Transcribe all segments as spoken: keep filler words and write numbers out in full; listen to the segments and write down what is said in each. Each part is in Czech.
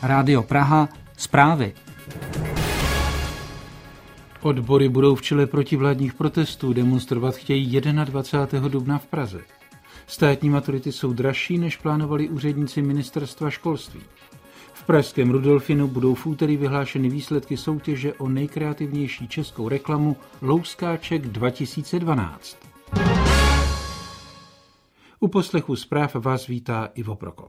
Rádio Praha, zprávy. Odbory budou v čele protivládních protestů, demonstrovat chtějí dvacátého prvního dubna v Praze. Státní maturity jsou dražší, než plánovali úředníci ministerstva školství. V pražském Rudolfinu budou v úterý vyhlášeny výsledky soutěže o nejkreativnější českou reklamu Louskáček dva tisíce dvanáct. U poslechu zpráv vás vítá Ivo Prokop.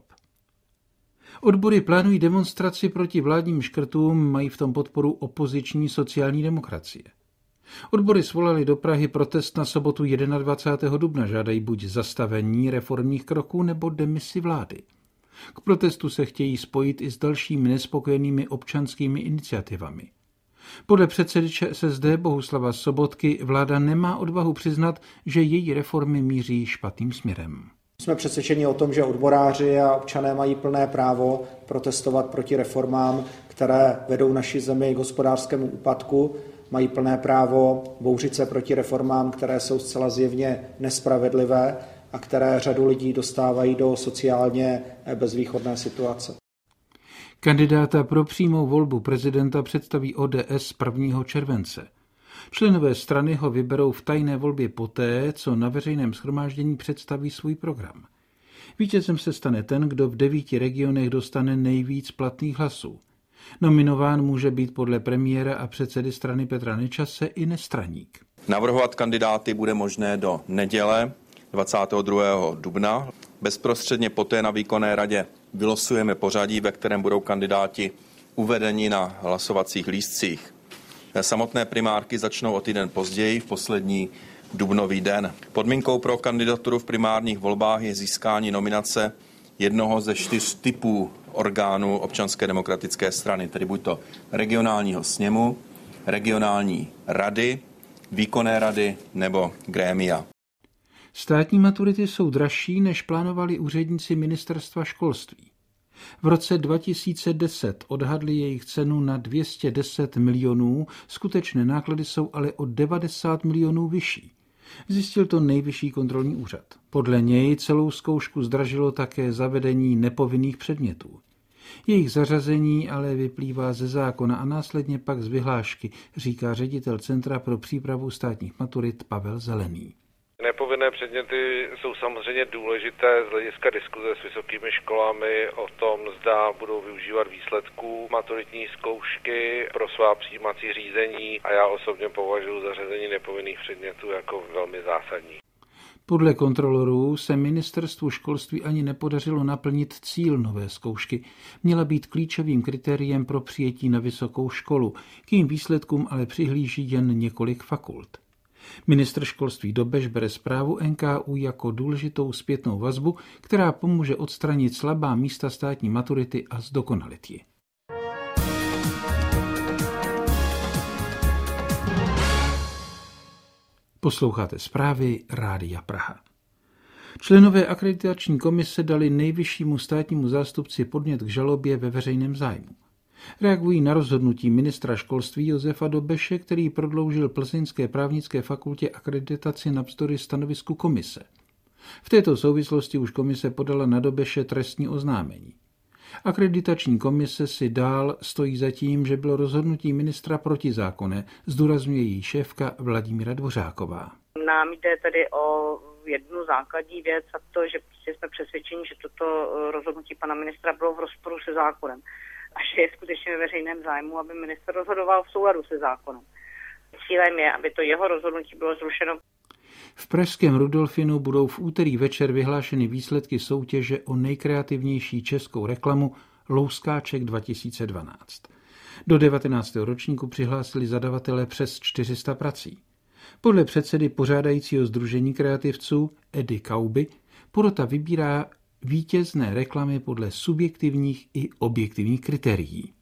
Odbory plánují demonstraci proti vládním škrtům, mají v tom podporu opoziční sociální demokracie. Odbory svolali do Prahy protest na sobotu dvacátého prvního dubna, žádají buď zastavení reformních kroků nebo demisi vlády. K protestu se chtějí spojit i s dalšími nespokojenými občanskými iniciativami. Podle předsedy ČSSD Bohuslava Sobotky vláda nemá odvahu přiznat, že její reformy míří špatným směrem. Jsme přesvědčeni o tom, že odboráři a občané mají plné právo protestovat proti reformám, které vedou naši zemi k hospodářskému úpadku. Mají plné právo bouřit se proti reformám, které jsou zcela zjevně nespravedlivé a které řadu lidí dostávají do sociálně bezvýchodné situace. Kandidáta pro přímou volbu prezidenta představí O D S prvního července. Členové strany ho vyberou v tajné volbě poté, co na veřejném shromáždění představí svůj program. Vítězem se stane ten, kdo v devíti regionech dostane nejvíc platných hlasů. Nominován může být podle premiéra a předsedy strany Petra Nečase i nestraník. Navrhovat kandidáty bude možné do neděle dvacátého druhého dubna. Bezprostředně poté na výkonné radě vylosujeme pořadí, ve kterém budou kandidáti uvedeni na hlasovacích lístcích. Samotné primárky začnou o týden později, v poslední dubnový den. Podmínkou pro kandidaturu v primárních volbách je získání nominace jednoho ze čtyř typů orgánů Občanské demokratické strany, tedy buď to regionálního sněmu, regionální rady, výkonné rady nebo grémia. Státní maturity jsou dražší, než plánovali úředníci ministerstva školství. V roce dva tisíce deset odhadli jejich cenu na dvě stě deset milionů, skutečné náklady jsou ale o devadesát milionů vyšší. Zjistil to Nejvyšší kontrolní úřad. Podle něj celou zkoušku zdražilo také zavedení nepovinných předmětů. Jejich zařazení ale vyplývá ze zákona a následně pak z vyhlášky, říká ředitel Centra pro přípravu státních maturit Pavel Zelený. Nepovinné předměty jsou samozřejmě důležité z hlediska diskuze s vysokými školami o tom, zda budou využívat výsledků maturitní zkoušky pro svá přijímací řízení a já osobně považuji zařazení nepovinných předmětů jako velmi zásadní. Podle kontrolorů se ministerstvu školství ani nepodařilo naplnit cíl nové zkoušky. Měla být klíčovým kritériem pro přijetí na vysokou školu. K jejím výsledkům ale přihlíží jen několik fakult. Ministr školství Dobeš bere zprávu N K U jako důležitou zpětnou vazbu, která pomůže odstranit slabá místa státní maturity a zdokonalit ji. Posloucháte zprávy Rádia Praha. Členové akreditační komise dali nejvyššímu státnímu zástupci podnět k žalobě ve veřejném zájmu. Reagují na rozhodnutí ministra školství Josefa Dobeše, který prodloužil Plzeňské právnické fakultě akreditaci navzdory stanovisku komise. V této souvislosti už komise podala na Dobeše trestní oznámení. Akreditační komise si dál stojí za tím, že bylo rozhodnutí ministra protizákonné, zdůrazňuje její šéfka Vladimíra Dvořáková. Nám jde tedy o jednu základní věc a to, že prostě jsme přesvědčeni, že toto rozhodnutí pana ministra bylo v rozporu se zákonem. A že je skutečně ve veřejném zájmu, aby ministr rozhodoval v souladu se zákonem. Cílem je, aby to jeho rozhodnutí bylo zrušeno. V pražském Rudolfinu budou v úterý večer vyhlášeny výsledky soutěže o nejkreativnější českou reklamu Louskáček dva tisíce dvanáct. Do devatenáctého ročníku přihlásili zadavatelé přes čtyři sta prací. Podle předsedy pořádajícího sdružení kreativců Edy Kauby porota vybírá vítězné reklamy podle subjektivních i objektivních kritérií.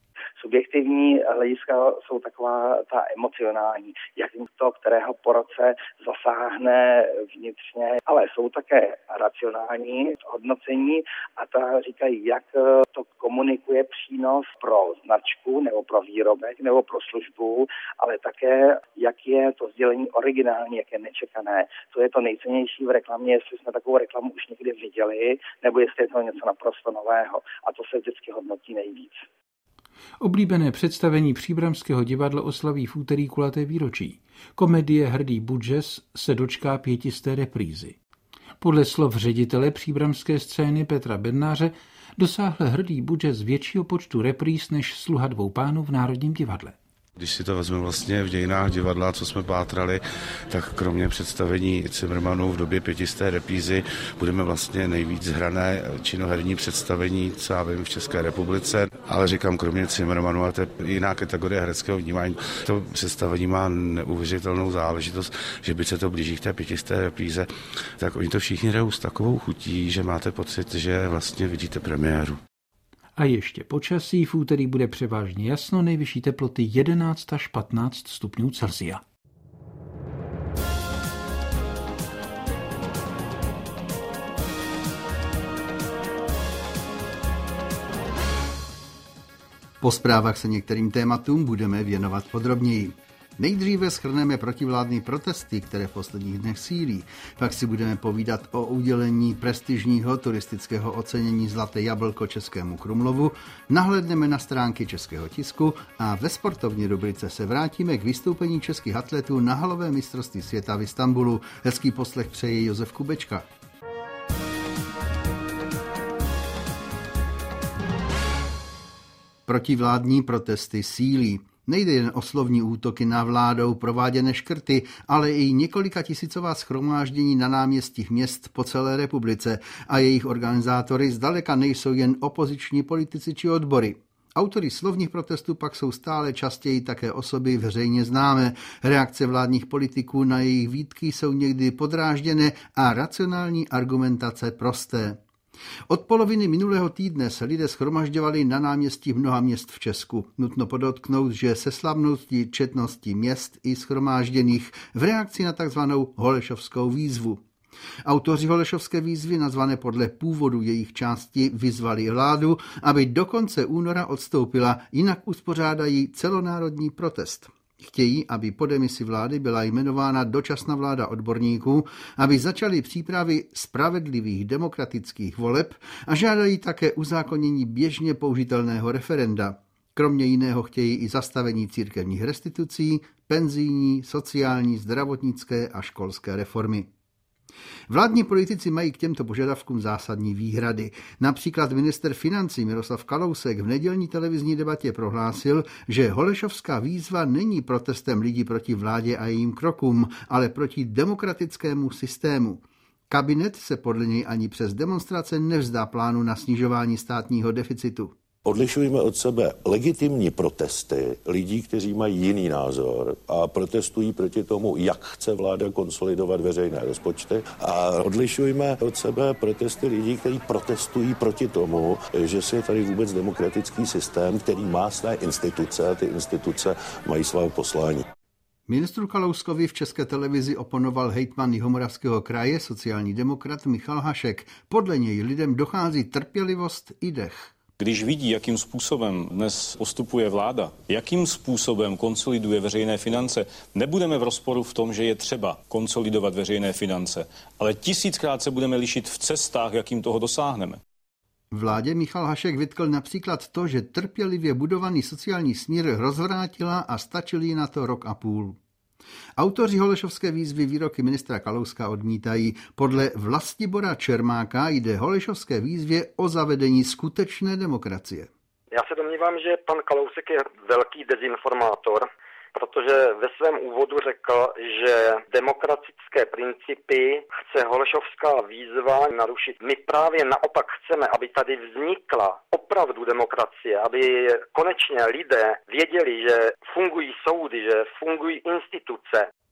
Subjektivní hlediska jsou taková ta emocionální, jak to, kterého po roce zasáhne vnitřně, ale jsou také racionální hodnocení a ta říkají, jak to komunikuje přínos pro značku nebo pro výrobek nebo pro službu, ale také, jak je to sdělení originální, jak je nečekané. To je to nejcennější v reklamě, jestli jsme takovou reklamu už někdy viděli, nebo jestli je to něco naprosto nového. A to se vždycky hodnotí nejvíc. Oblíbené představení Příbramského divadla oslaví v úterý kulaté výročí. Komedie Hrdý Budžes se dočká pětisté reprízy. Podle slov ředitele příbramské scény Petra Bednáře dosáhl Hrdý Budžes většího počtu repríz než Sluha dvou pánů v Národním divadle. Když si to vezmeme vlastně v dějinách divadla, co jsme pátrali, tak kromě představení Cimrmanů v době pětisté reprízy budeme vlastně nejvíc hrané činoherní představení, co já vím, v České republice. Ale říkám, kromě Cimrmanů, a to je jiná kategorie hereckého vnímání, to představení má neuvěřitelnou záležitost, že by se to blíží k té pětisté repríze, tak oni to všichni hrajou s takovou chutí, že máte pocit, že vlastně vidíte premiéru. A ještě počasí, v úterý bude převážně jasno, nejvyšší teploty jedenáct až patnáct stupňů Celsia. Po zprávách se některým tématům budeme věnovat podrobněji. Nejdříve shrneme protivládní protesty, které v posledních dnech sílí. Pak si budeme povídat o udělení prestižního turistického ocenění Zlaté jablko Českému Krumlovu, nahlédneme na stránky Českého tisku a ve sportovní rubrice se vrátíme k vystoupení českých atletů na halovém mistrovství světa v Istanbulu. Hezký poslech přeje Josef Kubečka. Protivládní protesty sílí. Nejde jen o slovní útoky na vládou prováděné škrty, ale i několika tisícová shromáždění na náměstích měst po celé republice a jejich organizátory zdaleka nejsou jen opoziční politici či odbory. Autory slovních protestů pak jsou stále častěji také osoby veřejně známé. Reakce vládních politiků na jejich výtky jsou někdy podrážděné a racionální argumentace prosté. Od poloviny minulého týdne se lidé shromažďovali na náměstí mnoha měst v Česku. Nutno podotknout, že se slavností četnosti měst i shromážděných v reakci na takzvanou Holešovskou výzvu. Autoři Holešovské výzvy, nazvané podle původu jejich části, vyzvali vládu, aby do konce února odstoupila, jinak uspořádají celonárodní protest. Chtějí, aby po demisi vlády byla jmenována dočasná vláda odborníků, aby začaly přípravy spravedlivých demokratických voleb a žádají také uzákonění běžně použitelného referenda. Kromě jiného chtějí i zastavení církevních restitucí, penzijní, sociální, zdravotnické a školské reformy. Vládní politici mají k těmto požadavkům zásadní výhrady. Například ministr financí Miroslav Kalousek v nedělní televizní debatě prohlásil, že Holešovská výzva není protestem lidí proti vládě a jejím krokům, ale proti demokratickému systému. Kabinet se podle něj ani přes demonstrace nevzdá plánu na snižování státního deficitu. Odlišujeme od sebe legitimní protesty lidí, kteří mají jiný názor a protestují proti tomu, jak chce vláda konsolidovat veřejné rozpočty. A odlišujeme od sebe protesty lidí, kteří protestují proti tomu, že si je tady vůbec demokratický systém, který má své instituce a ty instituce mají své poslání. Ministru Kalouskovi v České televizi oponoval hejtman Jihomoravského kraje, sociální demokrat Michal Hašek. Podle něj lidem dochází trpělivost i dech. Když vidí, jakým způsobem dnes postupuje vláda, jakým způsobem konsoliduje veřejné finance, nebudeme v rozporu v tom, že je třeba konsolidovat veřejné finance, ale tisíckrát se budeme lišit v cestách, jakým toho dosáhneme. Vládě Michal Hašek vytkl například to, že trpělivě budovaný sociální smír rozvrátila a stačil jí na to rok a půl. Autoři Holešovské výzvy výroky ministra Kalouska odmítají. Podle Vlastibora Čermáka jde Holešovské výzvě o zavedení skutečné demokracie. Já se domnívám, že pan Kalousek je velký dezinformátor, protože ve svém úvodu řekl, že demokratické principy chce Holešovská výzva narušit. My právě naopak chceme, aby tady vznikla opravdu demokracie, aby konečně lidé věděli, že fungují soudy, že fungují instituce.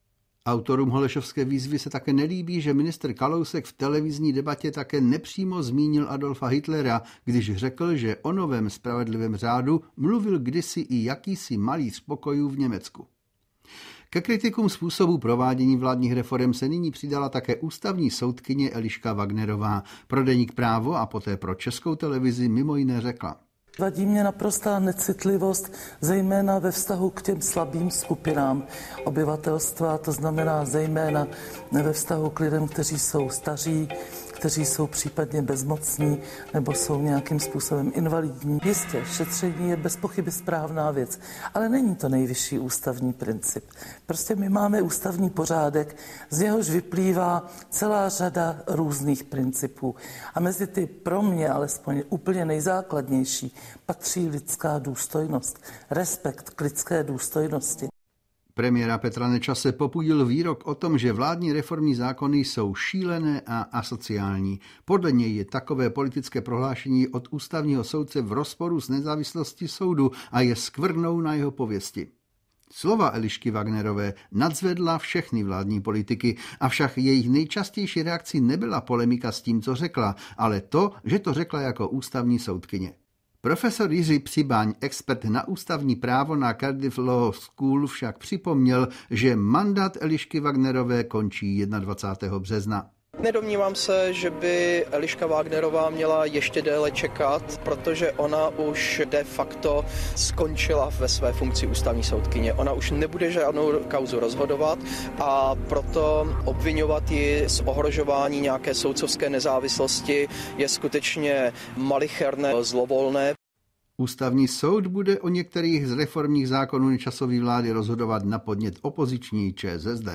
Autorům Holešovské výzvy se také nelíbí, že ministr Kalousek v televizní debatě také nepřímo zmínil Adolfa Hitlera, když řekl, že o novém spravedlivém řádu mluvil kdysi i jakýsi malíř pokojů v Německu. Ke kritikům způsobu provádění vládních reforem se nyní přidala také ústavní soudkyně Eliška Wagnerová. Pro deník Právo a poté pro Českou televizi mimo jiné řekla: Vadí mě naprostá necitlivost, zejména ve vztahu k těm slabým skupinám obyvatelstva, to znamená zejména ve vztahu k lidem, kteří jsou staří, kteří jsou případně bezmocní nebo jsou nějakým způsobem invalidní. Jistě, šetření je bez pochyby správná věc, ale není to nejvyšší ústavní princip. Prostě my máme ústavní pořádek, z něhož vyplývá celá řada různých principů. A mezi ty pro mě alespoň úplně nejzákladnější patří lidská důstojnost, respekt k lidské důstojnosti. Premiéra Petra Nečase popudil výrok o tom, že vládní reformní zákony jsou šílené a asociální. Podle něj je takové politické prohlášení od ústavního soudce v rozporu s nezávislostí soudu a je skvrnou na jeho pověsti. Slova Elišky Wagnerové nadzvedla všechny vládní politiky, avšak jejich nejčastější reakcí nebyla polemika s tím, co řekla, ale to, že to řekla jako ústavní soudkyně. Profesor Jiří Přibaň, expert na ústavní právo na Cardiff Law School, však připomněl, že mandát Elišky Wagnerové končí dvacátého prvního března. Nedomnívám se, že by Eliška Wagnerová měla ještě déle čekat, protože ona už de facto skončila ve své funkci ústavní soudkyně. Ona už nebude žádnou kauzu rozhodovat a proto obvinovat ji z ohrožování nějaké soudcovské nezávislosti je skutečně malicherné, zlovolné. Ústavní soud bude o některých z reformních zákonů Nečasovy vlády rozhodovat na podnět opoziční ČSSD.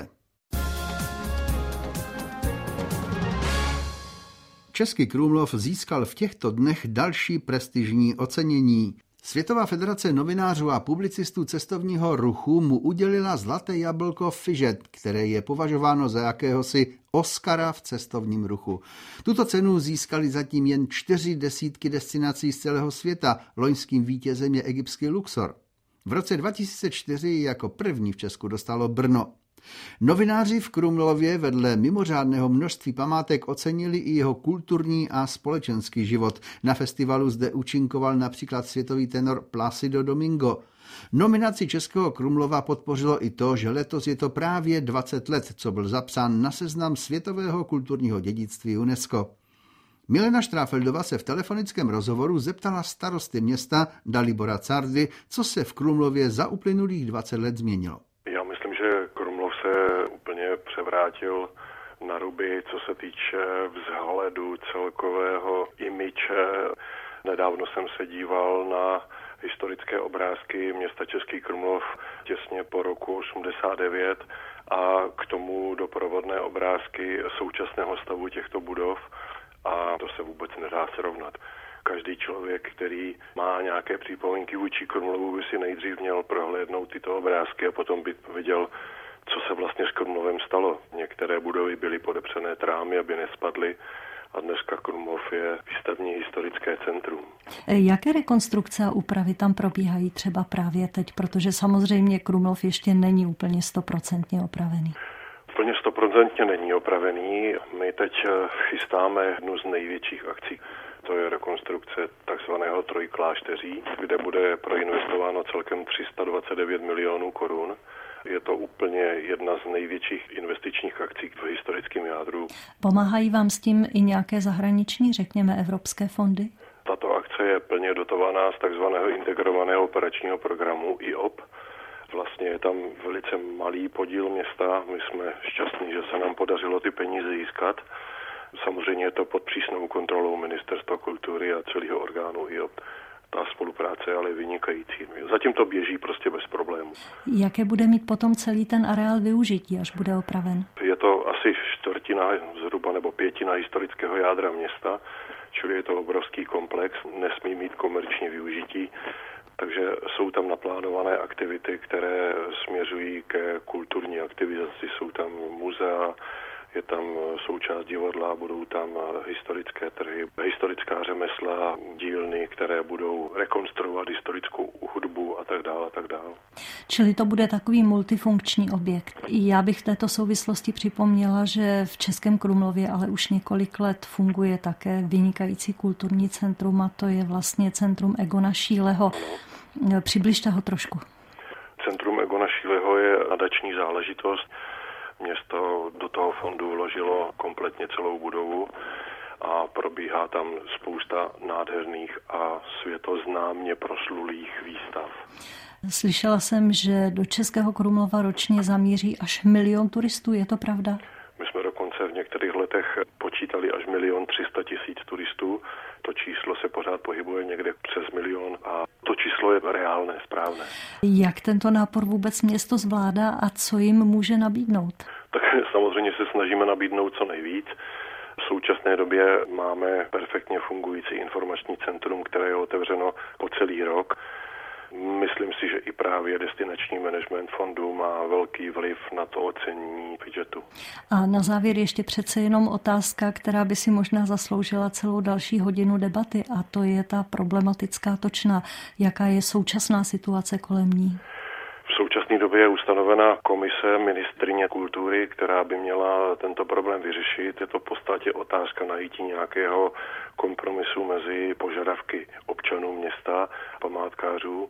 Český Krumlov získal v těchto dnech další prestižní ocenění. Světová federace novinářů a publicistů cestovního ruchu mu udělila zlaté jablko Fižet, které je považováno za jakéhosi Oscara v cestovním ruchu. Tuto cenu získali zatím jen čtyři desítky destinací z celého světa, loňským vítězem je egyptský Luxor. V roce dva tisíce čtyři jako první v Česku dostalo Brno. Novináři v Krumlově vedle mimořádného množství památek ocenili i jeho kulturní a společenský život. Na festivalu zde účinkoval například světový tenor Plácido Domingo. Nominaci Českého Krumlova podpořilo i to, že letos je to právě dvacet let, co byl zapsán na seznam světového kulturního dědictví UNESCO. Milena Štráfeldová se v telefonickém rozhovoru zeptala starosty města Dalibora Cardy, co se v Krumlově za uplynulých dvacet let změnilo. Já myslím, že Krumlov se úplně převrátil na ruby, co se týče vzhledu, celkového imidže. Nedávno jsem se díval na historické obrázky města Český Krumlov těsně po roku osmdesát devět a k tomu doprovodné obrázky současného stavu těchto budov a to se vůbec nedá srovnat. Každý člověk, který má nějaké připomínky vůči Krumlovu, by si nejdřív měl prohlédnout tyto obrázky a potom by viděl, co se vlastně s Krumlovem stalo. Některé budovy byly podepřené trámy, aby nespadly a dneska Krumlov je výstavní historické centrum. Jaké rekonstrukce a úpravy tam probíhají třeba právě teď, protože samozřejmě Krumlov ještě není úplně stoprocentně opravený? Úplně stoprocentně není opravený. My teď chystáme jednu z největších akcí. To je rekonstrukce takzvaného trojklášteří, kde bude proinvestováno celkem tři sta dvacet devět milionů korun. Je to úplně jedna z největších investičních akcí v historickém jádru. Pomáhají vám s tím i nějaké zahraniční, řekněme, evropské fondy? Tato akce je plně dotovaná z takzvaného integrovaného operačního programu I O P. Vlastně je tam velice malý podíl města. My jsme šťastní, že se nám podařilo ty peníze získat. Samozřejmě je to pod přísnou kontrolou Ministerstva kultury a celého orgánu I O P. Ta spolupráce je ale vynikající. Zatím to běží prostě bez problémů. Jaké bude mít potom celý ten areál využití, až bude opraven? Je to asi čtvrtina zhruba nebo pětina historického jádra města, čili je to obrovský komplex, nesmí mít komerční využití, takže jsou tam naplánované aktivity, které směřují ke kulturní aktivizaci. Jsou tam muzea, je tam součást divadla, budou tam historické trhy, historická řemesla, dílny, které budou rekonstruovat historickou hudbu a tak dále a tak dále. Čili to bude takový multifunkční objekt. Já bych v této souvislosti připomněla, že v Českém Krumlově ale už několik let funguje také vynikající kulturní centrum, a to je vlastně centrum Egona Šíleho. Přibližte ho trošku. Centrum Egona Šíleho je nadační záležitost. Město do toho fondu vložilo kompletně celou budovu a probíhá tam spousta nádherných a světoznámě proslulých výstav. Slyšela jsem, že do Českého Krumlova ročně zamíří až milion turistů, je to pravda? My jsme dokonce v některých letech počítali až milion tři sta tisíc turistů. To číslo se pořád pohybuje někde přes milion a to číslo je reálné, správné. Jak tento nápor vůbec město zvládá a co jim může nabídnout? Tak samozřejmě se snažíme nabídnout co nejvíc. V současné době máme perfektně fungující informační centrum, které je otevřeno po celý rok. Myslím si, že i právě destinační management fondu má velký vliv na to ocenění budžetu. A na závěr ještě přece jenom otázka, která by si možná zasloužila celou další hodinu debaty, a to je ta problematická točna. Jaká je současná situace kolem ní? V současné době je ustanovena komise ministryně kultury, která by měla tento problém vyřešit. Je to v podstatě otázka najítí nějakého kompromisu mezi požadavky občanů města, památkářů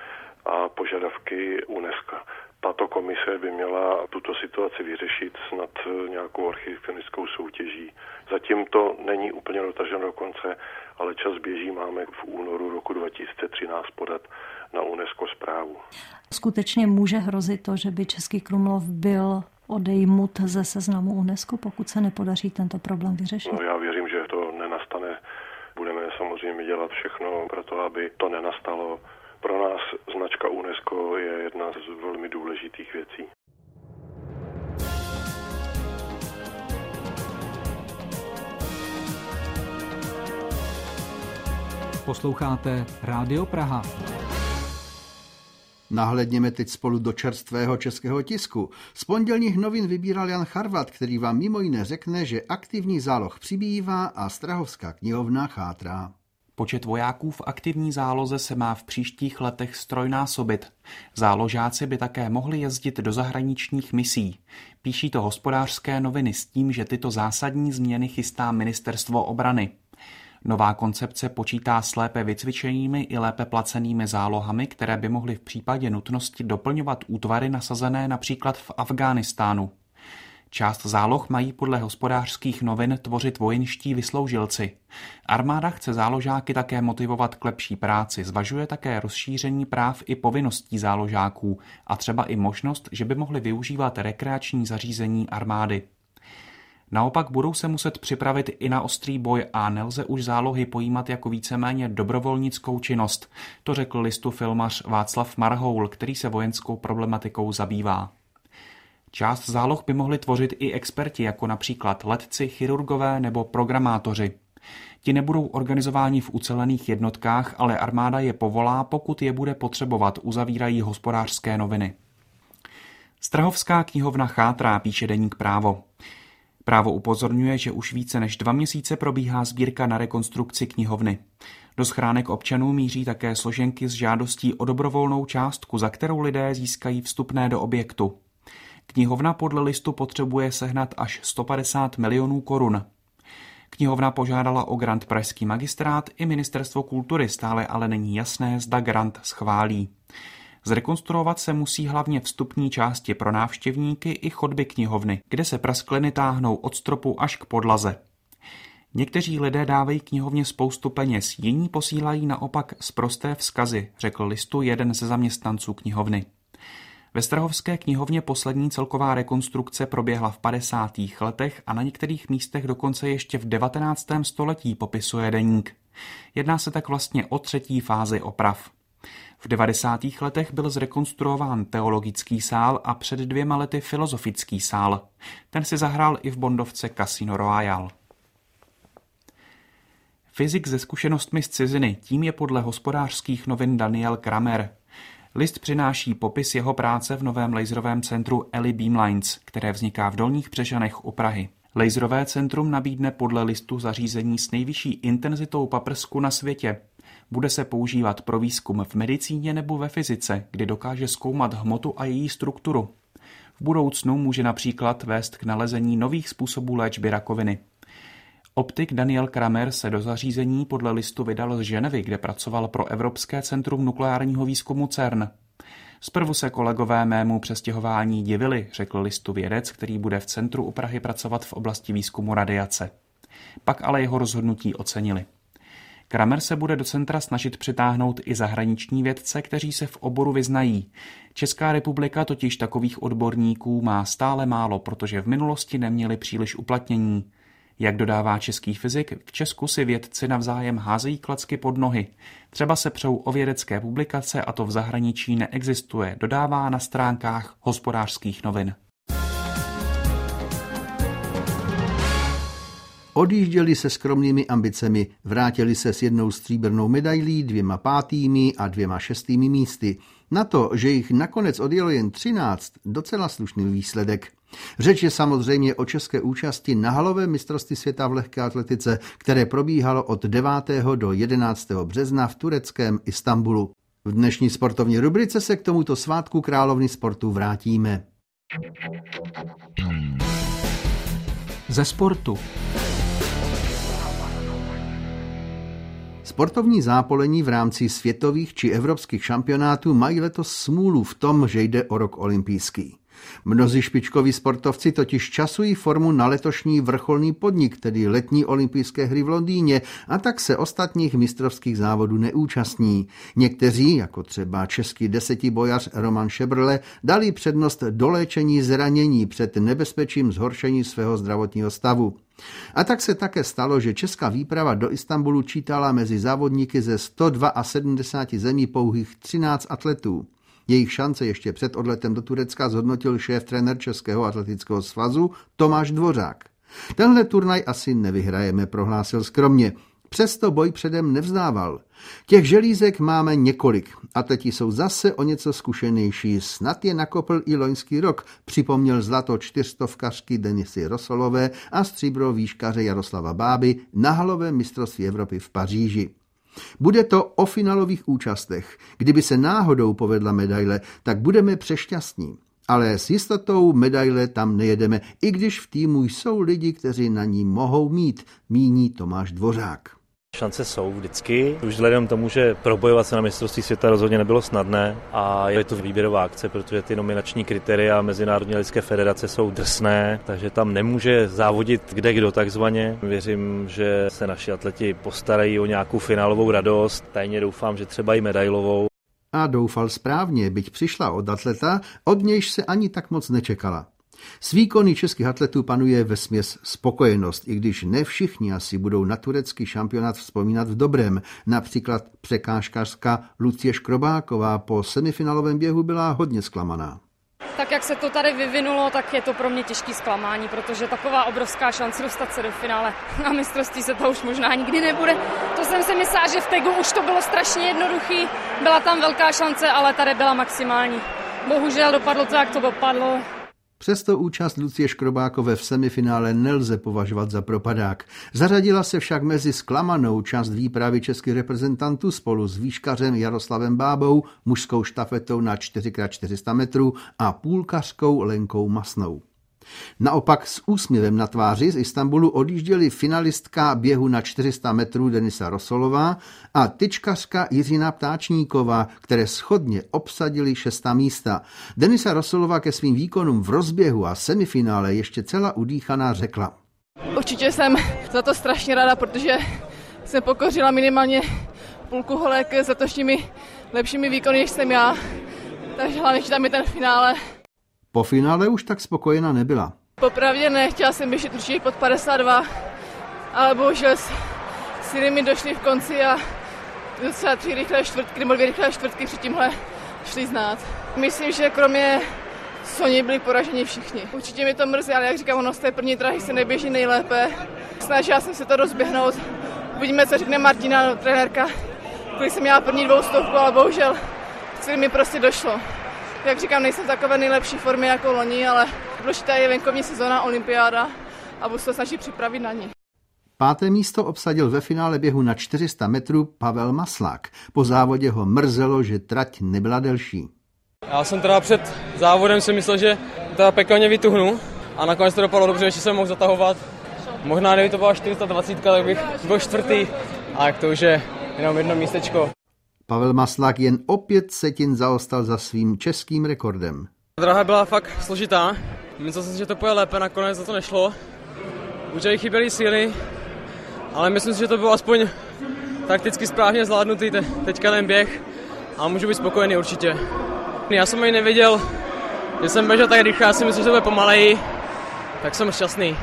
a požadavky UNESCO. Tato komise by měla tuto situaci vyřešit snad nějakou architektonickou soutěží. Zatím to není úplně dotaženo do konce, ale čas běží, máme v únoru roku dva tisíce třináct podat na UNESCO zprávu. Skutečně může hrozit to, že by Český Krumlov byl odejmut ze seznamu UNESCO, pokud se nepodaří tento problém vyřešit? No, já věřím, že to nenastane. Budeme samozřejmě dělat všechno pro to, aby to nenastalo. Pro nás značka UNESCO je jedna z velmi důležitých věcí. Posloucháte Rádio Praha. Nahlédněme teď spolu do čerstvého českého tisku. Z pondělních novin vybíral Jan Charvat, který vám mimo jiné řekne, že aktivní záloh přibývá a Strahovská knihovna chátrá. Počet vojáků v aktivní záloze se má v příštích letech ztrojnásobit. Záložáci by také mohli jezdit do zahraničních misí. Píší to Hospodářské noviny s tím, že tyto zásadní změny chystá Ministerstvo obrany. Nová koncepce počítá s lépe vycvičenými i lépe placenými zálohami, které by mohly v případě nutnosti doplňovat útvary nasazené například v Afghánistánu. Část záloh mají podle Hospodářských novin tvořit vojenští vysloužilci. Armáda chce záložáky také motivovat k lepší práci, zvažuje také rozšíření práv i povinností záložáků a třeba i možnost, že by mohli využívat rekreační zařízení armády. Naopak budou se muset připravit i na ostrý boj a nelze už zálohy pojímat jako víceméně dobrovolnickou činnost, to řekl listu filmař Václav Marhoul, který se vojenskou problematikou zabývá. Část záloh by mohli tvořit i experti, jako například letci, chirurgové nebo programátoři. Ti nebudou organizováni v ucelených jednotkách, ale armáda je povolá, pokud je bude potřebovat, uzavírají Hospodářské noviny. Strahovská knihovna chátrá, píše deník Právo. Právo upozorňuje, že už více než dva měsíce probíhá sbírka na rekonstrukci knihovny. Do schránek občanů míří také složenky s žádostí o dobrovolnou částku, za kterou lidé získají vstupné do objektu. Knihovna podle listu potřebuje sehnat až sto padesát milionů korun. Knihovna požádala o grant pražský magistrát i Ministerstvo kultury, stále ale není jasné, zda grant schválí. Zrekonstruovat se musí hlavně vstupní části pro návštěvníky i chodby knihovny, kde se praskliny táhnou od stropu až k podlaze. Někteří lidé dávají knihovně spoustu peněz, jiní posílají naopak sprosté vzkazy, řekl listu jeden ze zaměstnanců knihovny. Ve Strahovské knihovně poslední celková rekonstrukce proběhla v padesátých letech a na některých místech dokonce ještě v devatenáctém století, popisuje deník. Jedná se tak vlastně o třetí fázi oprav. V devadesátých letech byl zrekonstruován teologický sál a před dvěma lety filozofický sál. Ten si zahrál i v bondovce Casino Royale. Fyzik se zkušenostmi z ciziny, tím je podle Hospodářských novin Daniel Kramer. List přináší popis jeho práce v novém laserovém centru Eli Beamlines, které vzniká v Dolních Břežanech u Prahy. Laserové centrum nabídne podle listu zařízení s nejvyšší intenzitou paprsku na světě. Bude se používat pro výzkum v medicíně nebo ve fyzice, kdy dokáže zkoumat hmotu a její strukturu. V budoucnu může například vést k nalezení nových způsobů léčby rakoviny. Optik Daniel Kramer se do zařízení podle listu vydal z Ženevy, kde pracoval pro Evropské centrum nukleárního výzkumu CERN. Zprvu se kolegové mému přestěhování divili, řekl listu vědec, který bude v centru u Prahy pracovat v oblasti výzkumu radiace. Pak ale jeho rozhodnutí ocenili. Kramer se bude do centra snažit přitáhnout i zahraniční vědce, kteří se v oboru vyznají. Česká republika totiž takových odborníků má stále málo, protože v minulosti neměli příliš uplatnění. Jak dodává český fyzik, v Česku si vědci navzájem házejí klacky pod nohy. Třeba se přou o vědecké publikace a to v zahraničí neexistuje, dodává na stránkách Hospodářských novin. Odjížděli se skromnými ambicemi, vrátili se s jednou stříbrnou medailí, dvěma pátými a dvěma šestými místy. Na to, že jich nakonec odjelo jen třináct, docela slušný výsledek. Řeč je samozřejmě o české účasti na halovém mistrovství světa v lehké atletice, které probíhalo od devátého do jedenáctého března v tureckém Istanbulu. V dnešní sportovní rubrice se k tomuto svátku královny sportu vrátíme. Ze sportu. Sportovní zápolení v rámci světových či evropských šampionátů mají letos smůlu v tom, že jde o rok olympijský. Mnozí špičkoví sportovci totiž časují formu na letošní vrcholný podnik, tedy letní olympijské hry v Londýně, a tak se ostatních mistrovských závodů neúčastní. Někteří, jako třeba český desetibojař Roman Šebrle, dali přednost doléčení zranění před nebezpečím zhoršení svého zdravotního stavu. A tak se také stalo, že česká výprava do Istanbulu čítala mezi závodníky ze sto sedmdesát dva zemí pouhých třináct atletů. Jejich šance ještě před odletem do Turecka zhodnotil šéf-trenér Českého atletického svazu Tomáš Dvořák. Tenhle turnaj asi nevyhrajeme, prohlásil skromně. Přesto boj předem nevzdával. Těch želízek máme několik. Atleti jsou zase o něco zkušenější. Snad je nakopl i loňský rok, připomněl zlato čtyřstovkařky Denisy Rosolové a stříbro výškaře Jaroslava Báby na halovém mistrovství Evropy v Paříži. Bude to o finálových účastech. Kdyby se náhodou povedla medaile, tak budeme přešťastní. Ale s jistotou medaile tam nejedeme, i když v týmu jsou lidi, kteří na ní mohou mít, míní Tomáš Dvořák. Šance jsou vždycky. Už vzhledem tomu, že probojovat se na mistrovství světa rozhodně nebylo snadné a je to výběrová akce, protože ty nominační kritéria Mezinárodní lidské federace jsou drsné, takže tam nemůže závodit kde kdo takzvaně. Věřím, že se naši atleti postarají o nějakou finálovou radost. Tajně doufám, že třeba i medailovou. A doufal správně, byť přišla od atleta, od nějž se ani tak moc nečekala. S výkony českých atletů panuje vesměs spokojenost, i když ne všichni asi budou na turecký šampionát vzpomínat v dobrém. Například překážkařka Lucie Škrobáková po semifinálovém běhu byla hodně zklamaná. Tak jak se to tady vyvinulo, tak je to pro mě těžký zklamání, protože taková obrovská šance dostat se do finále na mistrovství se to už možná nikdy nebude. To jsem si myslela, že v Tegu už to bylo strašně jednoduchý, byla tam velká šance, ale tady byla maximální. Bohužel dopadlo to, jak to dopadlo. Přesto účast Lucie Škrobákové v semifinále nelze považovat za propadák. Zařadila se však mezi zklamanou část výpravy českých reprezentantů spolu s výškařem Jaroslavem Bábou, mužskou štafetou na čtyři krát čtyři sta metrů a půlkařkou Lenkou Masnou. Naopak s úsměvem na tváři z Istanbulu odjížděli finalistka běhu na čtyři sta metrů Denisa Rosolová a tyčkařka Jiřina Ptáčníková, které shodně obsadili šestá místa. Denisa Rosolová ke svým výkonům v rozběhu a semifinále ještě celá udýchaná řekla. Určitě jsem za to strašně ráda, protože jsem pokořila minimálně půlku holek s letošními lepšími výkony, než jsem já. Takže hlavně, že tam je ten finále. Po finále už tak spokojená nebyla. Popravdě ne, chtěla jsem běžet určitě pod padesát dva, ale bohužel síly mi došly v konci a docela tři rychlé čtvrtky, nebo dvě rychlé čtvrtky před tímhle šli znát. Myslím, že kromě Soni byli poraženi všichni. Určitě mi to mrzí, ale jak říkám, ono z té první dráhy se neběží nejlépe. Snažila jsem se to rozběhnout. Uvidíme, co řekne Martina, trenérka, kolik jsem měla první dvoustovku, ale bohužel který mi prostě došlo. Jak říkám, nejsem v takové nejlepší formě jako loni, ale důležitá je venkovní sezóna, olympiáda a budu se snažit připravit na ní. Páté místo obsadil ve finále běhu na čtyři sta metrů Pavel Maslák. Po závodě ho mrzelo, že trať nebyla delší. Já jsem teda před závodem si myslel, že teda pekelně vytuhnu a nakonec to dopadlo dobře, že jsem mohl zatahovat. Možná kdyby to byla čtyři sta dvacet, tak bych byl čtvrtý, a jak to už je jenom jedno místečko. Pavel Maslák jen o pět setin zaostal za svým českým rekordem. Dráha byla fakt složitá. Myslel jsem si, že to půjde lépe, nakonec za to nešlo. Určitě chyběly síly, ale myslím si, že to bylo aspoň takticky správně zvládnutý te- teďka ten běh a můžu být spokojený určitě. Já jsem ani nevěděl, že jsem běžel tak rychle, já si myslím, že to bude pomaleji, tak jsem šťastný.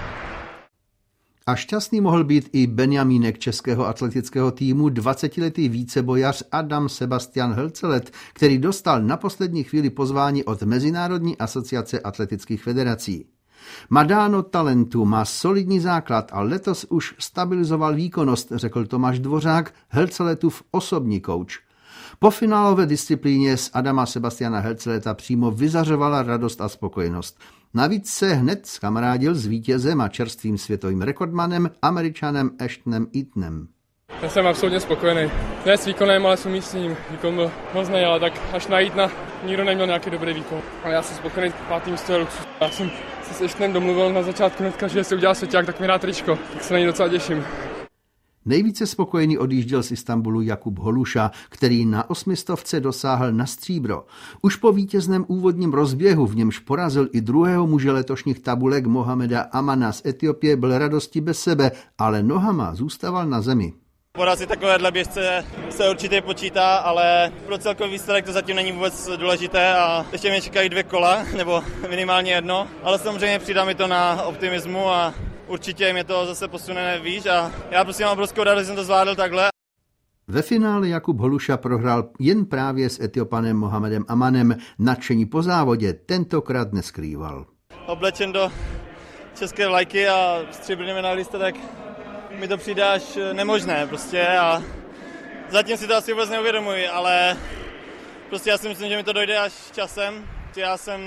A šťastný mohl být i Benjamínek českého atletického týmu, dvacetiletý vícebojař Adam Sebastian Helcelet, který dostal na poslední chvíli pozvání od Mezinárodní asociace atletických federací. Má dáno talentu, má solidní základ a letos už stabilizoval výkonnost, řekl Tomáš Dvořák, Helceletův osobní kouč. Po finálové disciplíně z Adama Sebastiana Helceleta přímo vyzařovala radost a spokojenost. Navíc se hned skamarádil s vítězem a čerstvým světovým rekordmanem Američanem Ashtonem Eatonem. Já jsem absolutně spokojený. Ne s výkonem, ale s umístěním. Výkon byl hrozný, ale tak až na Eatona nikdo neměl nějaký dobrý výkon. Ale já jsem spokojený, pátý místo je luxus. Já jsem se s Ashtonem domluvil na začátku hnedka, že se udělá svěťák, tak mi dá tričko. Tak se na něj docela těším. Nejvíce spokojený odjížděl z Istanbulu Jakub Holuša, který na osmistovce dosáhl na stříbro. Už po vítězném úvodním rozběhu, v němž porazil i druhého muže letošních tabulek Mohameda Amana z Etiopie, byl radosti bez sebe, ale nohama zůstával na zemi. Porazit takovéhle běžce se určitě počítá, ale pro celkový výsledek to zatím není vůbec důležité a ještě mě čekají dvě kola, nebo minimálně jedno, ale samozřejmě přidá mi to na optimismu a určitě mě to zase posune výš a já prostě mám obrovskou radost, že jsem to zvládl takhle. Ve finále Jakub Holuša prohrál jen právě s Etiopanem Mohamedem Amanem. Nadšení po závodě tentokrát neskrýval. Oblečen do české vlajky a stříbrný medailista, tak mi to přijde až nemožné prostě a zatím si to asi vůbec neuvědomuji, ale prostě já si myslím, že mi to dojde až časem. Já jsem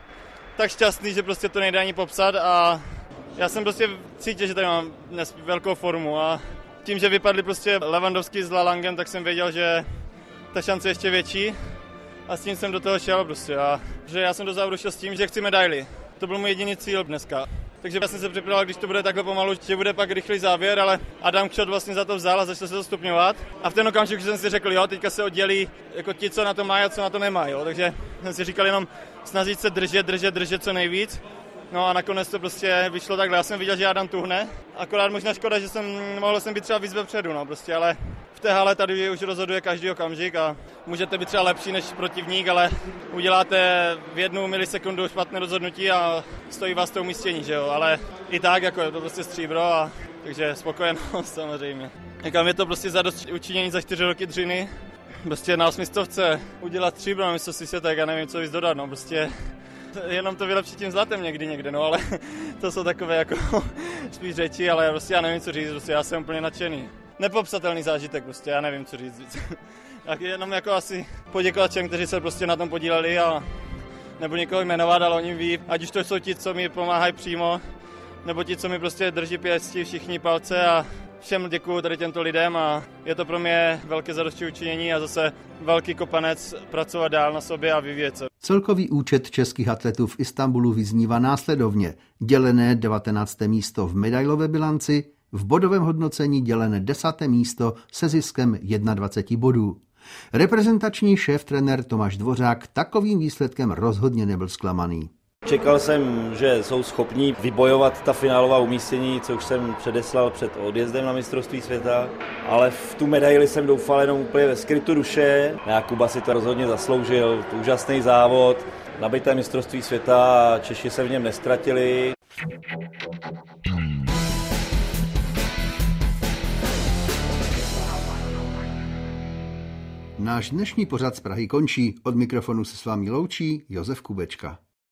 tak šťastný, že prostě to nejde ani popsat a já jsem prostě cítil, že tady mám dnes velkou formu a tím, že vypadli prostě Lewandowski s Lalangem, tak jsem věděl, že ta šance je ještě větší a s tím jsem do toho šel prostě a že já jsem do závodu šel s tím, že chci medaili. To byl můj jediný cíl dneska. Takže já jsem se připravil, když to bude takhle pomalu, že bude pak rychlý závěr, ale Adam Kšot vlastně za to vzal a začal se to stupňovat. A v ten okamžik jsem si řekl, jo, teďka se oddělí jako ti, co na to mají a co na to nemají, jo. Takže jsem si říkal jenom snažit se držet, držet, držet co nejvíc. No a nakonec to prostě vyšlo takhle. Já jsem viděl, že Adam tuhne. Akorát možná škoda, že jsem mohl jsem být třeba víc vepředu, no prostě, ale v té hale tady už rozhoduje každý okamžik a můžete být třeba lepší než protivník, ale uděláte v jednu milisekundu špatné rozhodnutí a stojí vás to umístění, že jo, ale i tak jako je to prostě stříbro a takže spokojenost samozřejmě. Někam je to prostě zadost učinění za čtyři roky dřiny. Prostě na osmistovce udělat stříbro na mistrovství světa, tak já nevím, co víc dodat, no prostě jenom to vylepšit tím zlatem někdy někde, no ale to jsou takové jako spíš řeči, ale prostě já nevím, co říct, prostě já jsem úplně nadšený. Nepopsatelný zážitek, prostě já nevím, co říct víc. Tak jenom jako asi poděkovat všem, kteří se prostě na tom podíleli a nebudu někoho jmenovat, ale oni ví, ať už to jsou ti, co mi pomáhají přímo, nebo ti, co mi prostě drží pěstí všichni palce a všem děkuju tady těmto lidem a je to pro mě velké zadosti učinění a zase velký kopanec pracovat dál na sobě a vyvíjet se. Celkový účet českých atletů v Istanbulu vyznívá následovně. Dělené devatenácté místo v medailové bilanci, v bodovém hodnocení dělené desáté místo se ziskem dvacet jedna bodů. Reprezentační šéf-trenér Tomáš Dvořák takovým výsledkem rozhodně nebyl zklamaný. Čekal jsem, že jsou schopní vybojovat ta finálová umístění, co už jsem předeslal před odjezdem na mistrovství světa, ale v tu medaili jsem doufal jenom úplně ve skrytu duše. Jakuba si to rozhodně zasloužil, to úžasný závod, nabité mistrovství světa a Češi se v něm nestratili. Náš dnešní pořad z Prahy končí. Od mikrofonu se s vámi loučí Josef Kubečka.